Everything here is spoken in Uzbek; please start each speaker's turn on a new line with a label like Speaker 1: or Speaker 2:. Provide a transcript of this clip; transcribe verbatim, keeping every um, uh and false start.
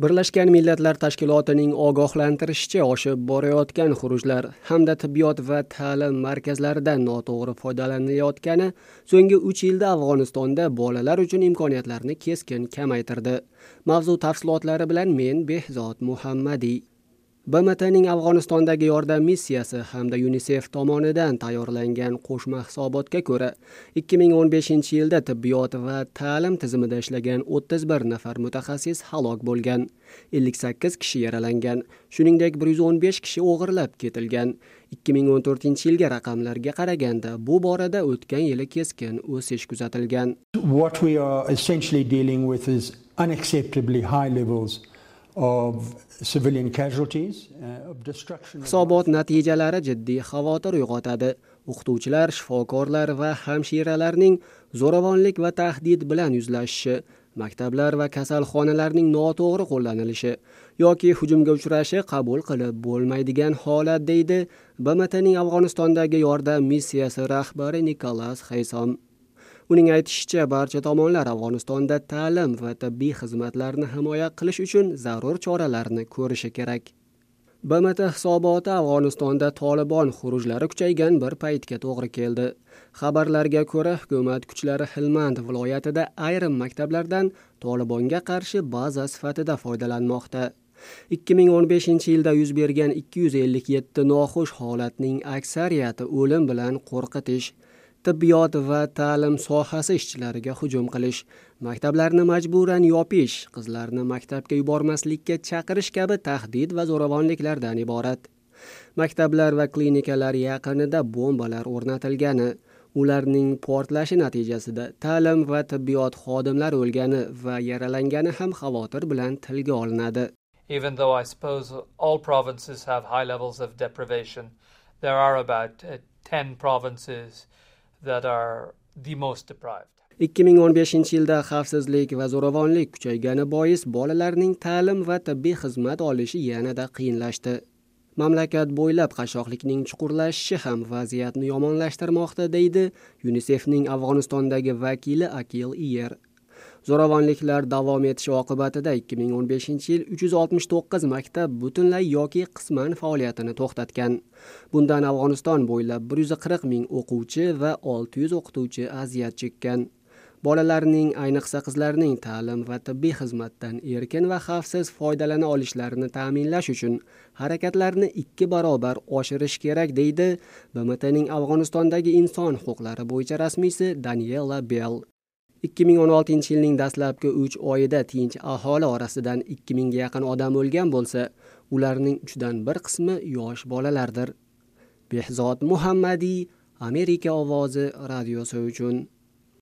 Speaker 1: Birlashgan Millatlar Tashkilotining ogohlantirishicha, oshib borayotgan xurujlar hamda tibbiyot va ta'lim markazlaridan noto'g'ri foydalanilayotgani so'nggi uch yilda Afg'onistonda bolalar uchun imkoniyatlarni keskin kamaytirdi. Mavzu tafsilotlari bilan men Behzod Muhammadiy. B M T'ning Afg'onistondagi yordam missiyasi hamda UNICEF tomonidan tayyorlangan qo'shma hisobotga ko'ra, ikki ming o'n beshinchi yilda tibbiyot va ta'lim tizimida ishlagan o'ttiz bir nafar mutaxassis halok bo'lgan, ellik sakkiz kishi yaralangan, shuningdek bir yuz o'n besh kishi o'g'irlab ketilgan. ikki ming o'n to'rtinchi yilga raqamlarga qaraganda bu borada o'tgan yili keskin o'sish kuzatilgan.
Speaker 2: What we are essentially dealing with is unacceptably high levels of civilian casualties, uh, of destruction.
Speaker 1: Hisobot natijalari jiddiy xavotir uyg'otadi. O'qituvchilar, shifokorlar va hamshiralarning zo'ravonlik va tahdid bilan yuzlashishi, maktablar va kasalxonalarning noto'g'ri qo'llanilishi yoki hujumga uchrashi qabul qilib bo'lmaydigan holat, deydi B M T'ning Afg'onistondagi yordam missiyasi rahbari Nikolas Haysom. Uning aytishicha, barcha tomonlar Afg'onistonda ta'lim va tibbiy xizmatlarni himoya qilish uchun zarur choralarni ko'rishi kerak. B M T hisoboti Afg'onistonda Tolibon xurujlari kuchaygan bir paytga to'g'ri keldi. Xabarlarga ko'ra, hukumat kuchlari Helmand viloyatida ayrim maktablardan Tolibonga qarshi baza sifatida foydalanmoqda. ikki ming o'n beshinchi yilda yuz bergan ikki yuz ellik yetti noxush holatning aksariyati o'lim bilan qo'rqitish, tibbiyot va ta'lim sohasi ishchilariga hujum qilish, maktablarni majburan yopish, qizlarni maktabga yubormaslikka chaqirish kabi tahdid va zo'ravonliklardan iborat. Maktablar va klinikalar yaqinida bombalar o'rnatilgani, ularning portlashi natijasida ta'lim va tibbiyot xodimlari o'lgani va yaralangani ham xavotir bilan tilga olinadi.
Speaker 3: Even though I suppose all provinces have high levels of deprivation, there are about uh, ten provinces that are the most deprived.
Speaker 1: ikki ming o'n beshinchi yilda xavfsizlik va zo'ravonlik kuchaygani bois bolalarning ta'lim va tibbiy xizmat olishi yanada qiyinlashdi. Mamlakat bo'ylab qashshoqlikning chuqurlashishi ham vaziyatni yomonlashtirmoqda, deydi UNICEFning Afg'onistondagi vakili Akil Iyer. Zo'ravonliklar davom etishi oqibatida ikki ming o'n beshinchi yil uch yuz oltmish to'qqiz maktab butunlay yoki qisman faoliyatini to'xtatgan. Bundan Afg'oniston bo'ylab bir yuz qirq ming o'quvchi va olti yuz o'qituvchi aziyat chekkan. Bolalarning, ayniqsa qizlarning ta'lim va tibbiy xizmatdan erkin va xavfsiz foydalana olishlarini ta'minlash uchun harakatlarni ikki barobar oshirish kerak, deydi B M T'ning Afg'onistondagi inson huquqlari bo'yicha rasmiysi Daniela Bell. ikki ming o'n oltinchi yilning dastlabki uch oyida tinch aholi orasidan ikki mingga yaqin odam o'lgan bo'lsa, ularning uchdan bir qismi yosh bolalardir. Behzod Muhammadiy, Amerika ovozi radiosi uchun.